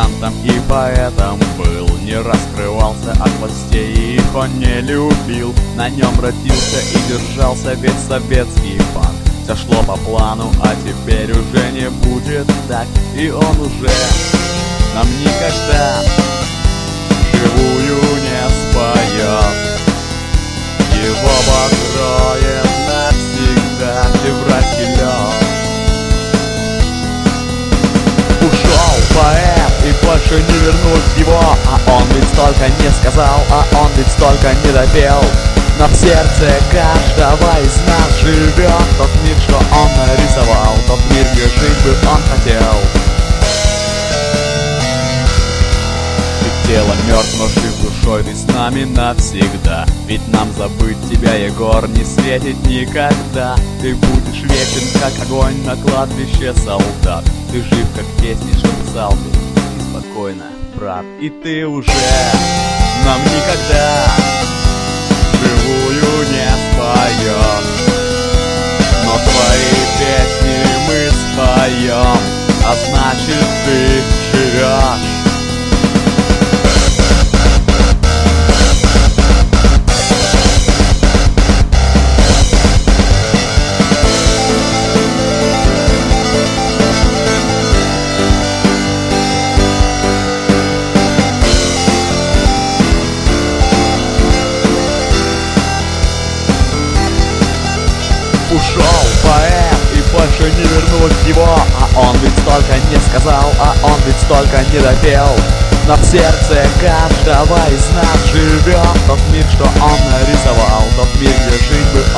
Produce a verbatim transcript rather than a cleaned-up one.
музыкантом и поэтом был. Не раскрывался от властей, и их он не любил. На нем родился и держался весь советский панк. Все шло по плану, а теперь уже не будет так. И он уже нам никогда живую не споет. Его покроет навсегда февральский лед. Ушел поэт, и больше не вернуть его. А он ведь столько не сказал, а он ведь столько не допел. Но в сердце каждого из нас живет тот мир, что он нарисовал, тот мир, где жить бы он хотел. Ты тело мертв, но жив душой, ты с нами навсегда. Ведь нам забыть тебя, Егор, не светит никогда. Ты будешь вечен, как огонь на кладбище солдат. Ты жив, как песни, что писал ты, и спокойно, брат. И ты уже нам никогда живую не споем, но твои песни мы споем, а значит ты живешь. Ушел поэт, и больше не вернуть его. А он ведь столько не сказал, а он ведь столько не допел. Но в сердце каждого из нас живет тот мир, что он нарисовал, тот мир, где жить бы